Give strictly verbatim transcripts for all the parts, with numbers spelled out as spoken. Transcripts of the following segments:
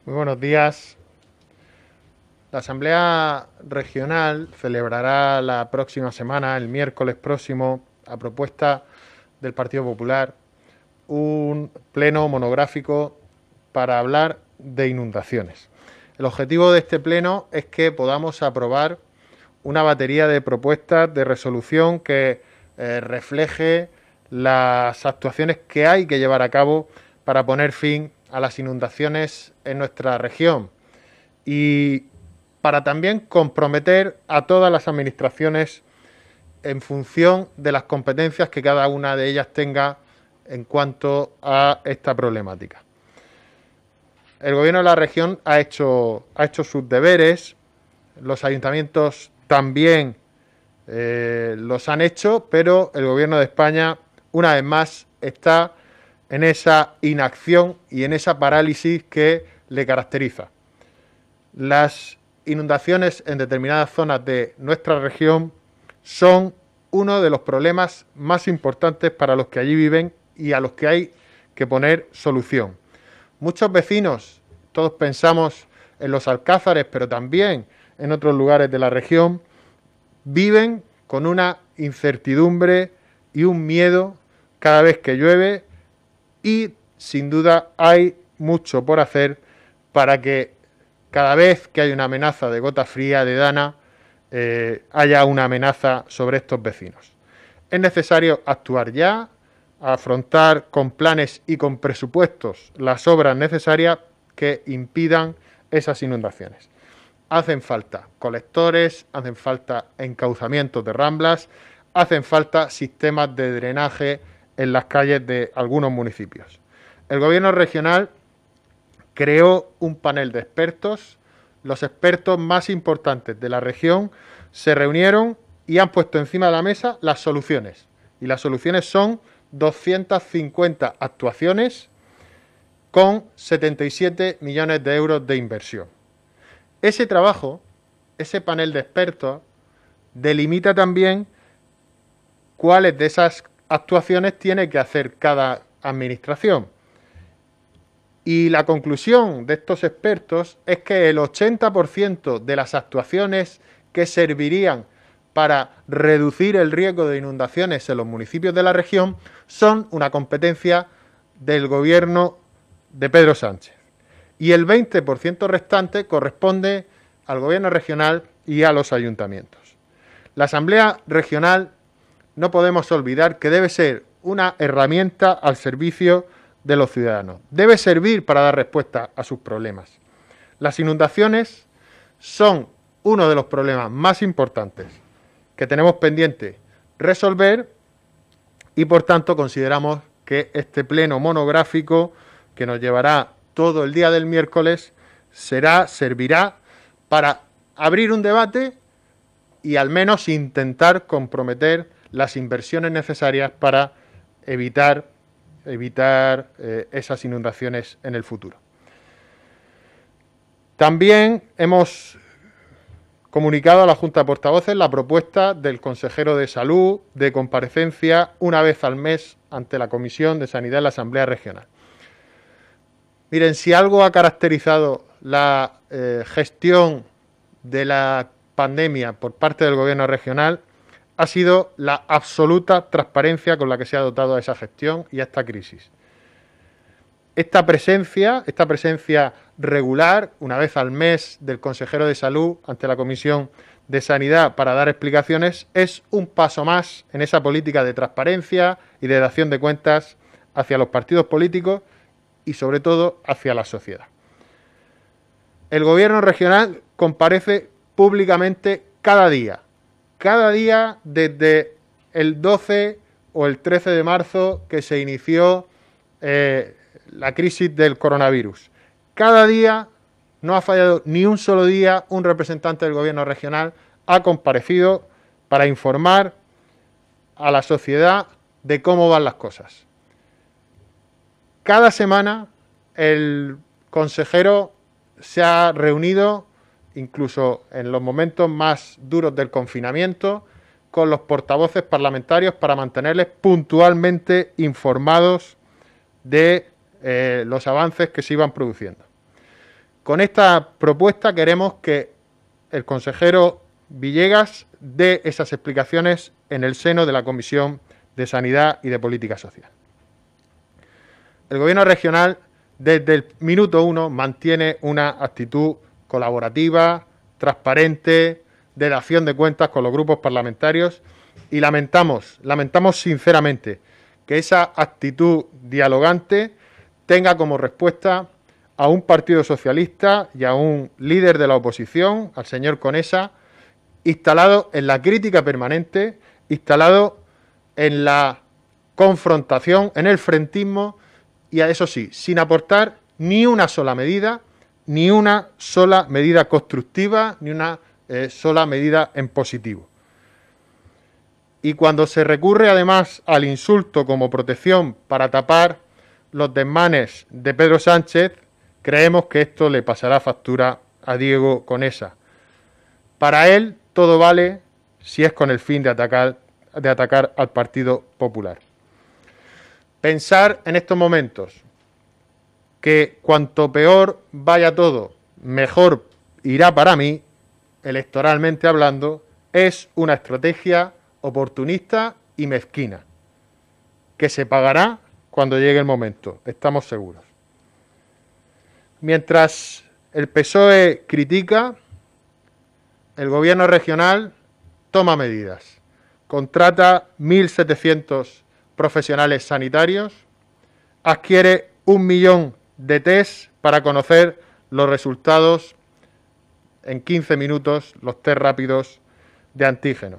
Muy buenos días. La Asamblea Regional celebrará la próxima semana, el miércoles próximo, a propuesta del Partido Popular, un pleno monográfico para hablar de inundaciones. El objetivo de este pleno es que podamos aprobar una batería de propuestas de resolución que eh, refleje las actuaciones que hay que llevar a cabo para poner fin a las inundaciones en nuestra región y para también comprometer a todas las administraciones en función de las competencias que cada una de ellas tenga en cuanto a esta problemática. El Gobierno de la región ha hecho, ha hecho sus deberes, los ayuntamientos también eh, los han hecho, pero el Gobierno de España, una vez más, está en esa inacción y en esa parálisis que le caracteriza. Las inundaciones en determinadas zonas de nuestra región son uno de los problemas más importantes para los que allí viven y a los que hay que poner solución. Muchos vecinos, todos pensamos en los Alcázares, pero también en otros lugares de la región, viven con una incertidumbre y un miedo cada vez que llueve y, sin duda, hay mucho por hacer para que cada vez que hay una amenaza de gota fría, de dana, eh, haya una amenaza sobre estos vecinos. Es necesario actuar ya, afrontar con planes y con presupuestos las obras necesarias que impidan esas inundaciones. Hacen falta colectores, hacen falta encauzamientos de ramblas, hacen falta sistemas de drenaje en las calles de algunos municipios. El Gobierno regional creó un panel de expertos. Los expertos más importantes de la región se reunieron y han puesto encima de la mesa las soluciones. Y las soluciones son doscientas cincuenta actuaciones con setenta y siete millones de euros de inversión. Ese trabajo, ese panel de expertos, delimita también cuáles de esas actuaciones tiene que hacer cada administración. Y la conclusión de estos expertos es que el ochenta por ciento de las actuaciones que servirían para reducir el riesgo de inundaciones en los municipios de la región son una competencia del gobierno de Pedro Sánchez. Y el veinte por ciento restante corresponde al gobierno regional y a los ayuntamientos. La Asamblea Regional no podemos olvidar que debe ser una herramienta al servicio de los ciudadanos. Debe servir para dar respuesta a sus problemas. Las inundaciones son uno de los problemas más importantes que tenemos pendiente resolver y, por tanto, consideramos que este pleno monográfico, que nos llevará todo el día del miércoles, será, servirá para abrir un debate y al menos intentar comprometer las inversiones necesarias para evitar, evitar eh, esas inundaciones en el futuro. También hemos comunicado a la Junta de Portavoces la propuesta del consejero de Salud de comparecencia una vez al mes ante la Comisión de Sanidad de la Asamblea Regional. Miren, si algo ha caracterizado la eh, gestión de la pandemia por parte del Gobierno regional ha sido la absoluta transparencia con la que se ha dotado a esa gestión y a esta crisis. Esta presencia, esta presencia regular, una vez al mes, del consejero de Salud ante la Comisión de Sanidad para dar explicaciones, es un paso más en esa política de transparencia y de dación de cuentas hacia los partidos políticos y, sobre todo, hacia la sociedad. El Gobierno regional comparece públicamente cada día, cada día desde el doce o el trece de marzo que se inició eh, la crisis del coronavirus. Cada día, no ha fallado ni un solo día, un representante del Gobierno regional ha comparecido para informar a la sociedad de cómo van las cosas. Cada semana el consejero se ha reunido, incluso en los momentos más duros del confinamiento, con los portavoces parlamentarios para mantenerles puntualmente informados de eh, los avances que se iban produciendo. Con esta propuesta queremos que el consejero Villegas dé esas explicaciones en el seno de la Comisión de Sanidad y de Política Social. El Gobierno regional, desde el minuto uno, mantiene una actitud colaborativa, transparente, de dación de cuentas con los grupos parlamentarios y lamentamos, lamentamos sinceramente que esa actitud dialogante tenga como respuesta a un partido socialista y a un líder de la oposición, al señor Conesa, instalado en la crítica permanente, instalado en la confrontación, en el frentismo y, a eso sí, sin aportar ni una sola medida, ni una sola medida constructiva, ni una eh, sola medida en positivo. Y cuando se recurre además al insulto como protección para tapar los desmanes de Pedro Sánchez, creemos que esto le pasará factura a Diego Conesa. Para él todo vale si es con el fin de atacar, de atacar al Partido Popular. Pensar en estos momentos que cuanto peor vaya todo, mejor irá para mí, electoralmente hablando, es una estrategia oportunista y mezquina, que se pagará cuando llegue el momento, estamos seguros. Mientras el P S O E critica, el Gobierno regional toma medidas, contrata mil setecientos profesionales sanitarios, adquiere un millón de test para conocer los resultados en quince minutos, los test rápidos de antígenos.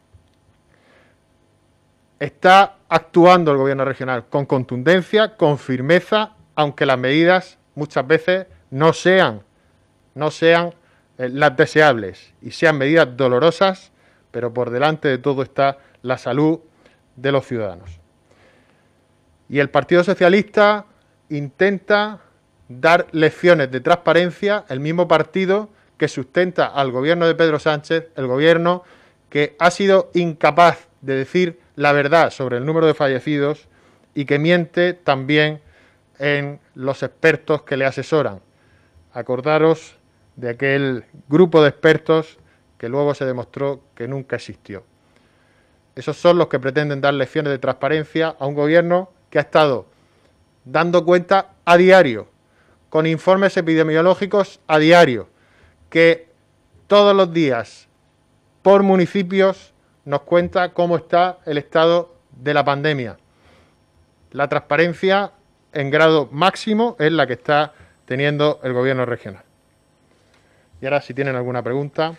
Está actuando el Gobierno regional con contundencia, con firmeza, aunque las medidas muchas veces no sean, no sean eh, las deseables y sean medidas dolorosas, pero por delante de todo está la salud de los ciudadanos. Y el Partido Socialista intenta dar lecciones de transparencia, el mismo partido que sustenta al gobierno de Pedro Sánchez, el gobierno que ha sido incapaz de decir la verdad sobre el número de fallecidos y que miente también en los expertos que le asesoran. Acordaros de aquel grupo de expertos que luego se demostró que nunca existió. Esos son los que pretenden dar lecciones de transparencia a un gobierno que ha estado dando cuenta a diario, con informes epidemiológicos a diario, que todos los días, por municipios, nos cuenta cómo está el estado de la pandemia. La transparencia en grado máximo es la que está teniendo el gobierno regional. Y ahora, si tienen alguna pregunta.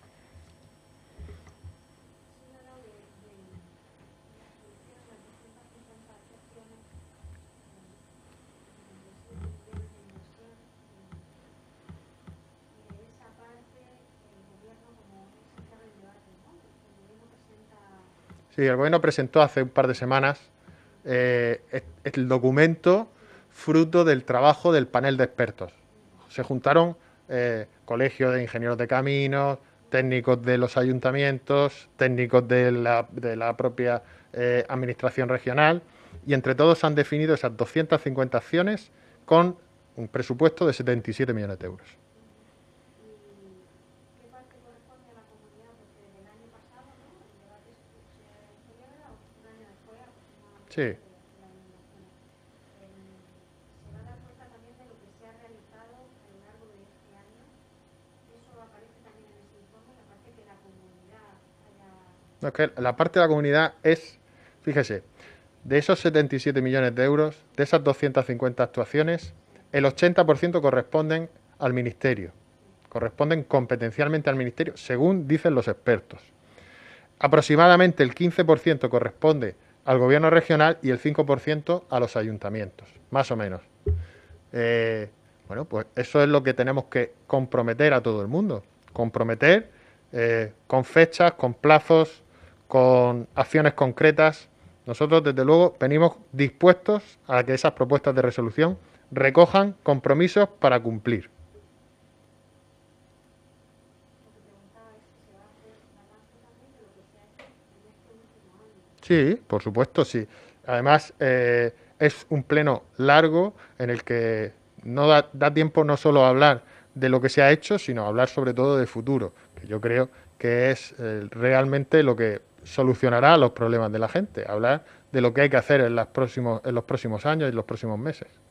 Sí, el Gobierno presentó hace un par de semanas eh, el documento fruto del trabajo del panel de expertos. Se juntaron eh, colegios de ingenieros de caminos, técnicos de los ayuntamientos, técnicos de la, de la propia eh, administración regional y entre todos han definido esas doscientas cincuenta acciones con un presupuesto de setenta y siete millones de euros. Sí. No, es que la parte de la comunidad es, fíjese, de esos setenta y siete millones de euros, de esas doscientas cincuenta actuaciones, el ochenta por ciento corresponden al Ministerio, corresponden competencialmente al Ministerio, según dicen los expertos. Aproximadamente el quince por ciento corresponde al gobierno regional y el cinco por ciento a los ayuntamientos, más o menos. Eh, bueno, pues eso es lo que tenemos que comprometer a todo el mundo, comprometer eh, con fechas, con plazos, con acciones concretas. Nosotros, desde luego, venimos dispuestos a que esas propuestas de resolución recojan compromisos para cumplir. Sí, por supuesto, sí. Además, eh, es un pleno largo en el que no da, da tiempo no solo a hablar de lo que se ha hecho, sino hablar sobre todo de futuro, que yo creo que es eh, realmente lo que solucionará los problemas de la gente, hablar de lo que hay que hacer en, las próximos, en los próximos años y los próximos meses.